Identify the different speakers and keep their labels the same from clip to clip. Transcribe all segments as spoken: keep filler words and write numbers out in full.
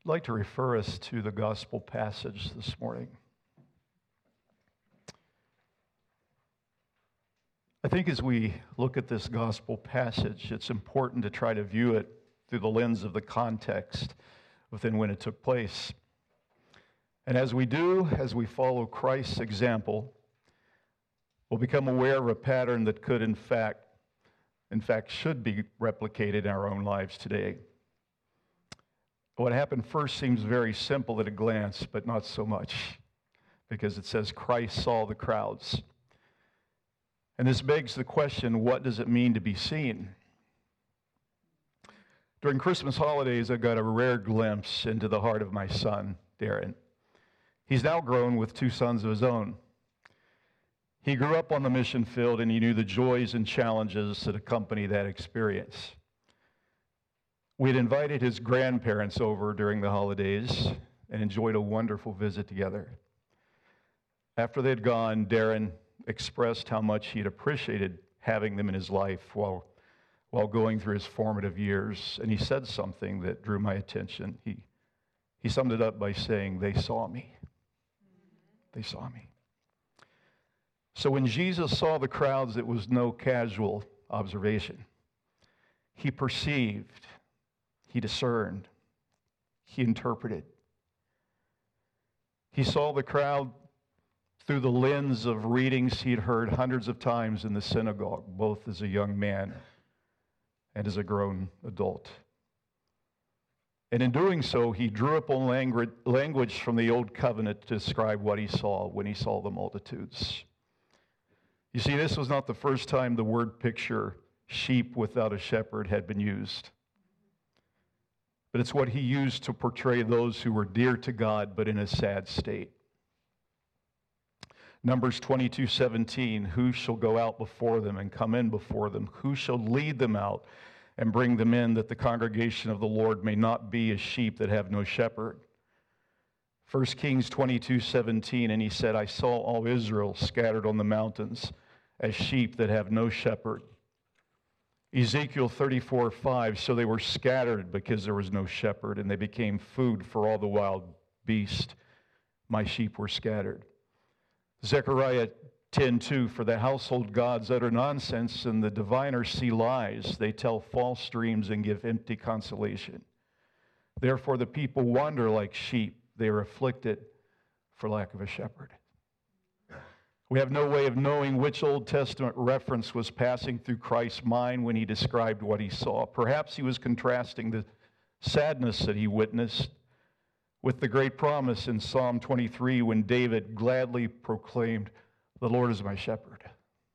Speaker 1: I'd like to refer us to the gospel passage this morning. I think as we look at this gospel passage, it's important to try to view it through the lens of the context within when it took place. And as we do, as we follow Christ's example, we'll become aware of a pattern that could, in fact, in fact, should be replicated in our own lives today. What happened first seems very simple at a glance, but not so much, because it says Christ saw the crowds. And this begs the question, what does it mean to be seen? During Christmas holidays, I got a rare glimpse into the heart of my son, Darren. He's now grown with two sons of his own. He grew up on the mission field, and he knew the joys and challenges that accompany that experience. We had invited his grandparents over during the holidays and enjoyed a wonderful visit together. After they'd gone, Darren expressed how much he'd appreciated having them in his life while, while going through his formative years. And he said something that drew my attention. He, he summed it up by saying, "They saw me. They saw me." So when Jesus saw the crowds, it was no casual observation. He perceived, he discerned, he interpreted. He saw the crowd through the lens of readings he'd heard hundreds of times in the synagogue, both as a young man and as a grown adult. And in doing so, he drew up on language from the Old Covenant to describe what he saw when he saw the multitudes. You see, this was not the first time the word picture, sheep without a shepherd, had been used. But it's what he used to portray those who were dear to God, but in a sad state. Numbers twenty-two seventeen, "Who shall go out before them and come in before them? Who shall lead them out and bring them in, that the congregation of the Lord may not be as sheep that have no shepherd?" First Kings twenty-two seventeen, "And he said, I saw all Israel scattered on the mountains as sheep that have no shepherd." Ezekiel thirty-four five, "So they were scattered because there was no shepherd, and they became food for all the wild beasts. My sheep were scattered." Zechariah ten two, "For the household gods utter nonsense, and the diviners see lies. They tell false dreams and give empty consolation. Therefore the people wander like sheep. They are afflicted for lack of a shepherd." We have no way of knowing which Old Testament reference was passing through Christ's mind when he described what he saw. Perhaps he was contrasting the sadness that he witnessed with the great promise in Psalm twenty-three when David gladly proclaimed, "The Lord is my shepherd."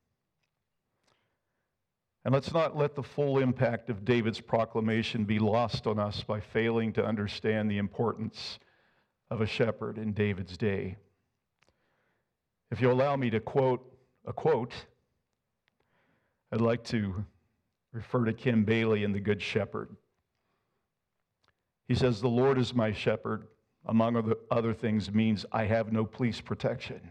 Speaker 1: And let's not let the full impact of David's proclamation be lost on us by failing to understand the importance of a shepherd in David's day. If you'll allow me to quote a quote, I'd like to refer to Kim Bailey in The Good Shepherd. He says, "The Lord is my shepherd, among other things, means I have no police protection.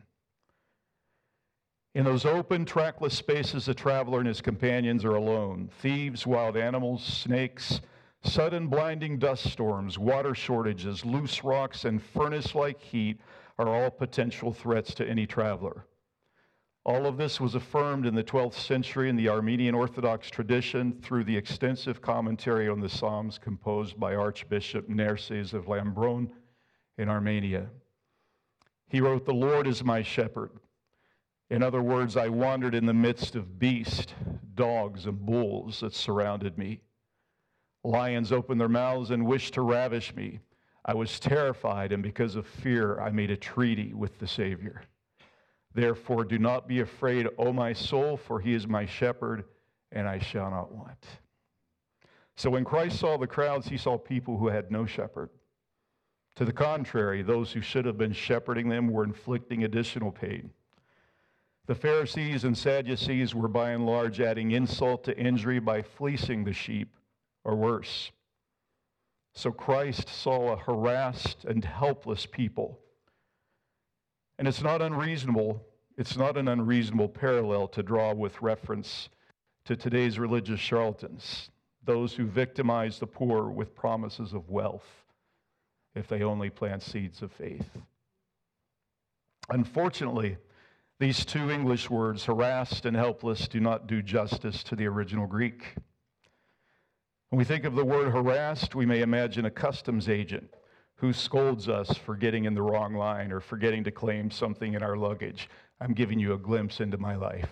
Speaker 1: In those open, trackless spaces, the traveler and his companions are alone. Thieves, wild animals, snakes, sudden blinding dust storms, water shortages, loose rocks, and furnace-like heat are all potential threats to any traveler. All of this was affirmed in the twelfth century in the Armenian Orthodox tradition through the extensive commentary on the Psalms composed by Archbishop Nerses of Lambrone in Armenia. He wrote, 'The Lord is my shepherd. In other words, I wandered in the midst of beasts, dogs, and bulls that surrounded me. Lions opened their mouths and wished to ravish me. I was terrified, and because of fear, I made a treaty with the Savior. Therefore, do not be afraid, O my soul, for he is my shepherd, and I shall not want.'" So when Christ saw the crowds, he saw people who had no shepherd. To the contrary, those who should have been shepherding them were inflicting additional pain. The Pharisees and Sadducees were by and large adding insult to injury by fleecing the sheep, or worse. So Christ saw a harassed and helpless people. And it's not unreasonable, it's not an unreasonable parallel to draw with reference to today's religious charlatans, those who victimize the poor with promises of wealth if they only plant seeds of faith. Unfortunately, these two English words, harassed and helpless, do not do justice to the original Greek. When we think of the word harassed, we may imagine a customs agent who scolds us for getting in the wrong line or forgetting to claim something in our luggage. I'm giving you a glimpse into my life.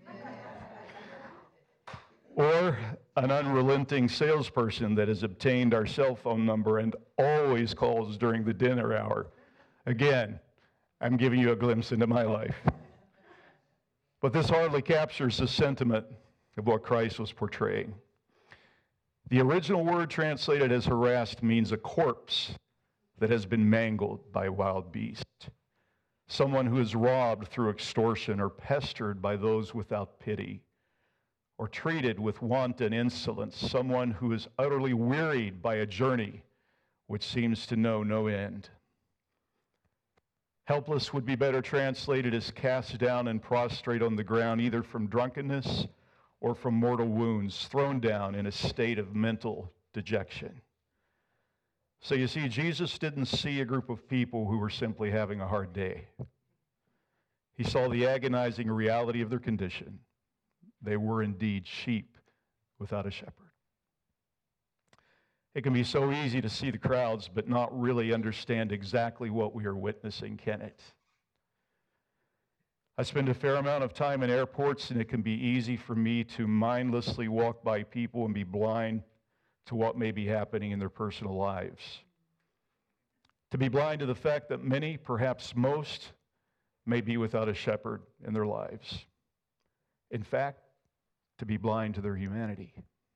Speaker 1: Or an unrelenting salesperson that has obtained our cell phone number and always calls during the dinner hour. Again, I'm giving you a glimpse into my life. But this hardly captures the sentiment of what Christ was portraying. The original word translated as harassed means a corpse that has been mangled by a wild beast. Someone who is robbed through extortion or pestered by those without pity, or treated with wanton insolence. Someone who is utterly wearied by a journey which seems to know no end. Helpless would be better translated as cast down and prostrate on the ground, either from drunkenness or from mortal wounds, thrown down in a state of mental dejection. So you see, Jesus didn't see a group of people who were simply having a hard day. He saw the agonizing reality of their condition. They were indeed sheep without a shepherd. It can be so easy to see the crowds but not really understand exactly what we are witnessing, can it? I spend a fair amount of time in airports, and it can be easy for me to mindlessly walk by people and be blind to what may be happening in their personal lives. To be blind to the fact that many, perhaps most, may be without a shepherd in their lives. In fact, to be blind to their humanity.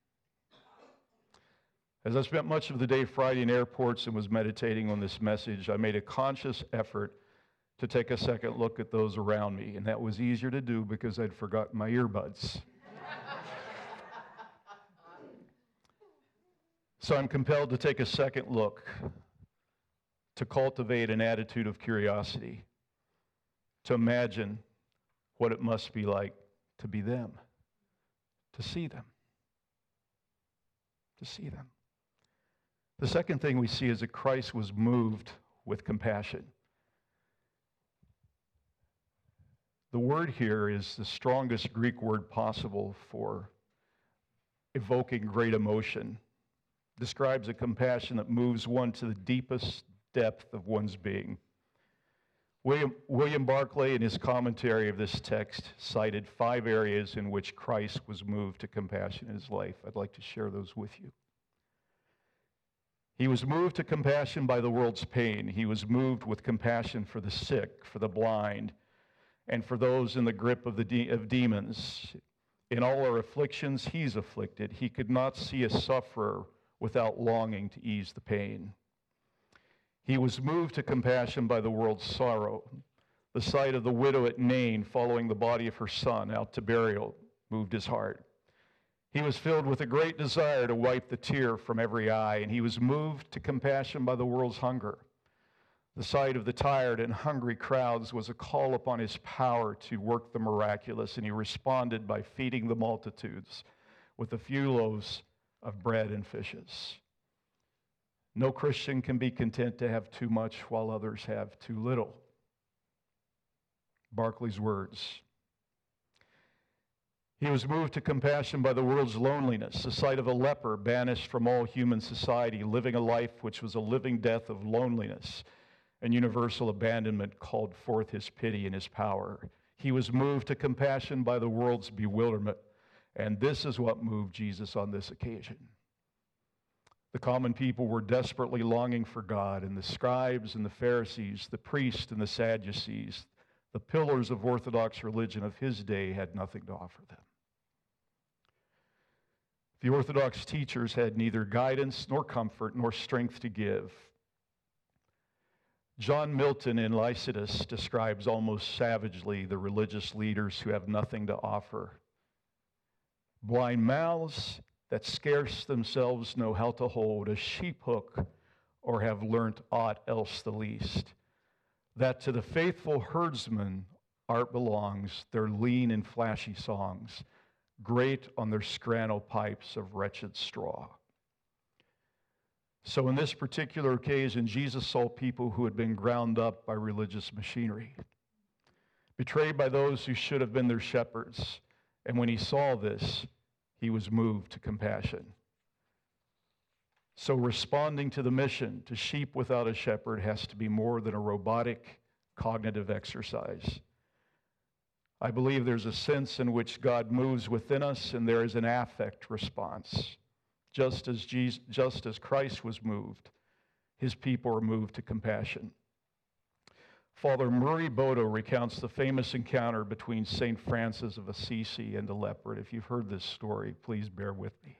Speaker 1: As I spent much of the day Friday in airports and was meditating on this message, I made a conscious effort to take a second look at those around me, and that was easier to do because I'd forgotten my earbuds. So I'm compelled to take a second look, to cultivate an attitude of curiosity, to imagine what it must be like to be them, to see them, to see them. The second thing we see is that Christ was moved with compassion. The word here is the strongest Greek word possible for evoking great emotion. Describes a compassion that moves one to the deepest depth of one's being. William, William Barclay, in his commentary of this text, cited five areas in which Christ was moved to compassion in his life. I'd like to share those with you. He was moved to compassion by the world's pain. He was moved with compassion for the sick, for the blind, and for those in the grip of the de- of demons. In all our afflictions, he's afflicted. He could not see a sufferer without longing to ease the pain. He was moved to compassion by the world's sorrow. The sight of the widow at Nain following the body of her son out to burial moved his heart. He was filled with a great desire to wipe the tear from every eye, and he was moved to compassion by the world's hunger. The sight of the tired and hungry crowds was a call upon his power to work the miraculous, and he responded by feeding the multitudes with a few loaves of bread and fishes. No Christian can be content to have too much while others have too little. Barclay's words. He was moved to compassion by the world's loneliness, the sight of a leper banished from all human society, living a life which was a living death of loneliness and universal abandonment called forth his pity and his power. He was moved to compassion by the world's bewilderment, and this is what moved Jesus on this occasion. The common people were desperately longing for God, and the scribes and the Pharisees, the priests and the Sadducees, the pillars of Orthodox religion of his day, had nothing to offer them. The Orthodox teachers had neither guidance nor comfort nor strength to give. John Milton in Lycidas describes almost savagely the religious leaders who have nothing to offer. Blind mouths that scarce themselves know how to hold a sheep hook or have learnt aught else the least. That to the faithful herdsmen art belongs, their lean and flashy songs, great on their scrannel pipes of wretched straw. So in this particular occasion, Jesus saw people who had been ground up by religious machinery, betrayed by those who should have been their shepherds. And when he saw this, he was moved to compassion. So responding to the mission, to sheep without a shepherd, has to be more than a robotic cognitive exercise. I believe there's a sense in which God moves within us, and there is an affect response. Just as Jesus, just as Christ was moved, his people are moved to compassion. Father Murray Bodo recounts the famous encounter between Saint Francis of Assisi and a leper. If you've heard this story, please bear with me.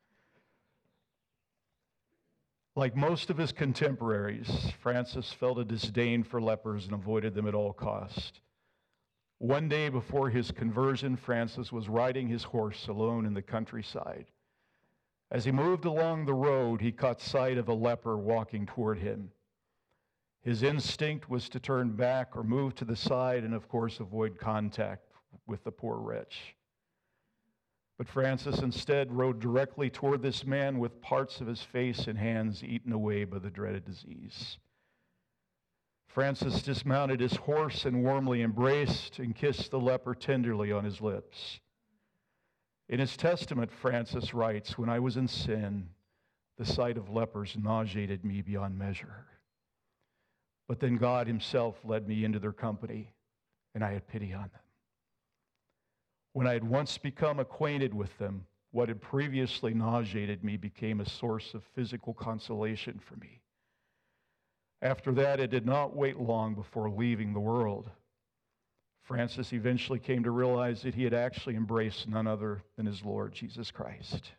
Speaker 1: Like most of his contemporaries, Francis felt a disdain for lepers and avoided them at all cost. One day before his conversion, Francis was riding his horse alone in the countryside. As he moved along the road, he caught sight of a leper walking toward him. His instinct was to turn back or move to the side and, of course, avoid contact with the poor wretch. But Francis instead rode directly toward this man with parts of his face and hands eaten away by the dreaded disease. Francis dismounted his horse and warmly embraced and kissed the leper tenderly on his lips. In his testament, Francis writes, "When I was in sin, the sight of lepers nauseated me beyond measure. But then God himself led me into their company, and I had pity on them. When I had once become acquainted with them, what had previously nauseated me became a source of physical consolation for me. After that, it did not wait long before leaving the world. Francis eventually came to realize that he had actually embraced none other than his Lord Jesus Christ."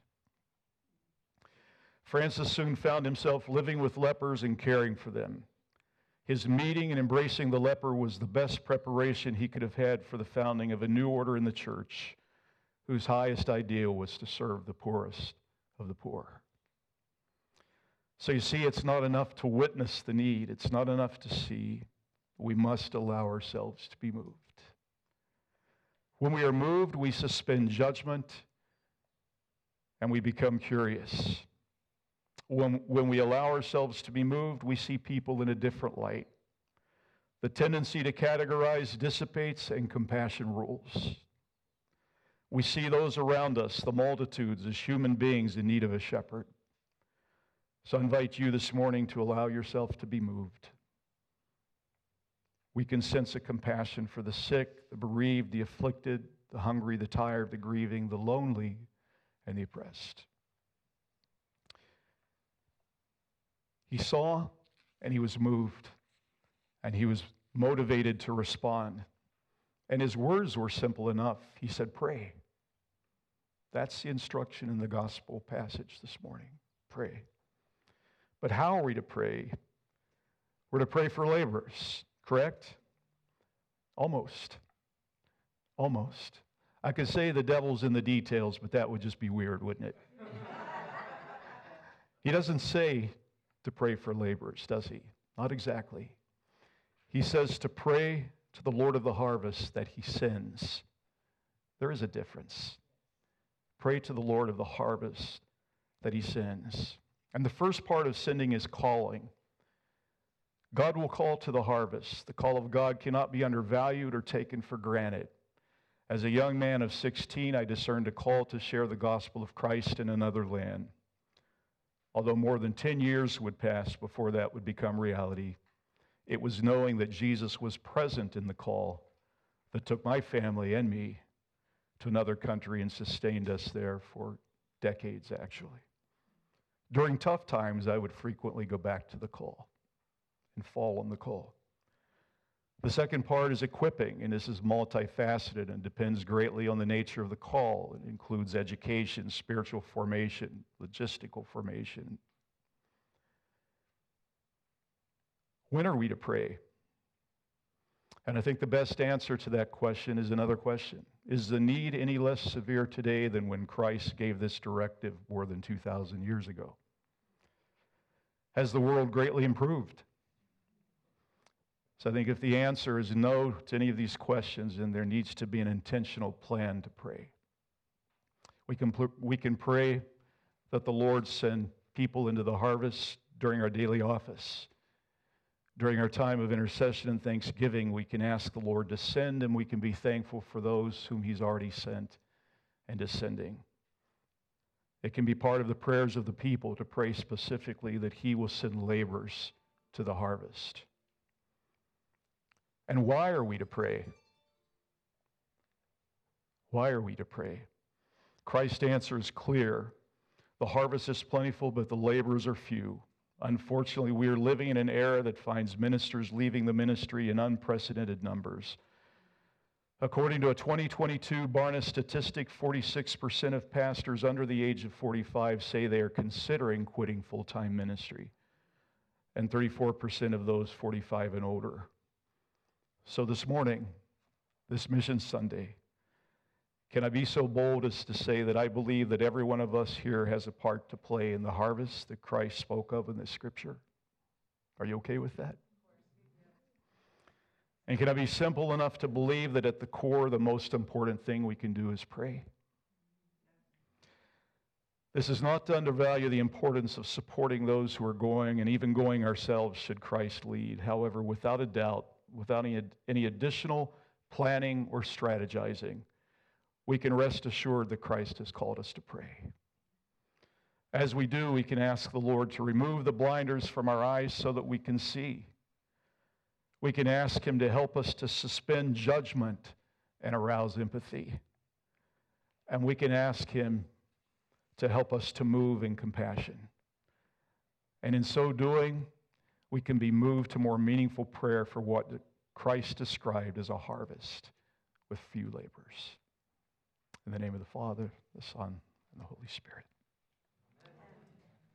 Speaker 1: Francis soon found himself living with lepers and caring for them. His meeting and embracing the leper was the best preparation he could have had for the founding of a new order in the church, whose highest ideal was to serve the poorest of the poor. So you see, it's not enough to witness the need. It's not enough to see. We must allow ourselves to be moved. When we are moved, we suspend judgment and we become curious. When, when we allow ourselves to be moved, we see people in a different light. The tendency to categorize dissipates and compassion rules. We see those around us, the multitudes, as human beings in need of a shepherd. So I invite you this morning to allow yourself to be moved. We can sense a compassion for the sick, the bereaved, the afflicted, the hungry, the tired, the grieving, the lonely, and the oppressed. He saw and he was moved and he was motivated to respond. And his words were simple enough. He said, "Pray." That's the instruction in the gospel passage this morning. Pray. But how are we to pray? We're to pray for laborers, correct? Almost. Almost. I could say the devil's in the details, but that would just be weird, wouldn't it? He doesn't say to pray for laborers, does he? Not exactly. He says to pray to the Lord of the harvest that he sends. There is a difference. Pray to the Lord of the harvest that he sends. And the first part of sending is calling. God will call to the harvest. The call of God cannot be undervalued or taken for granted. As a young man of sixteen, I discerned a call to share the gospel of Christ in another land. Although more than ten years would pass before that would become reality, it was knowing that Jesus was present in the call that took my family and me to another country and sustained us there for decades, actually. During tough times, I would frequently go back to the call and fall on the call. The second part is equipping, and this is multifaceted and depends greatly on the nature of the call. It includes education, spiritual formation, logistical formation. When are we to pray? And I think the best answer to that question is another question. Is the need any less severe today than when Christ gave this directive more than two thousand years ago? Has the world greatly improved? So I think if the answer is no to any of these questions, then there needs to be an intentional plan to pray. We can, we can pray that the Lord send people into the harvest during our daily office. During our time of intercession and thanksgiving, we can ask the Lord to send, and we can be thankful for those whom he's already sent and is sending. It can be part of the prayers of the people to pray specifically that he will send laborers to the harvest. And why are we to pray? Why are we to pray? Christ's answer is clear. The harvest is plentiful, but the laborers are few. Unfortunately, we are living in an era that finds ministers leaving the ministry in unprecedented numbers. According to a twenty twenty-two Barna statistic, forty-six percent of pastors under the age of forty-five say they are considering quitting full-time ministry, and thirty-four percent of those forty-five and older. So this morning, this Mission Sunday, can I be so bold as to say that I believe that every one of us here has a part to play in the harvest that Christ spoke of in this scripture? Are you okay with that? And can I be simple enough to believe that at the core, the most important thing we can do is pray? This is not to undervalue the importance of supporting those who are going, and even going ourselves should Christ lead. However, without a doubt, without any, any additional planning or strategizing, we can rest assured that Christ has called us to pray. As we do, we can ask the Lord to remove the blinders from our eyes so that we can see. We can ask him to help us to suspend judgment and arouse empathy. And we can ask him to help us to move in compassion. And in so doing, we can be moved to more meaningful prayer for what Christ described as a harvest with few laborers. In the name of the Father, the Son, and the Holy Spirit.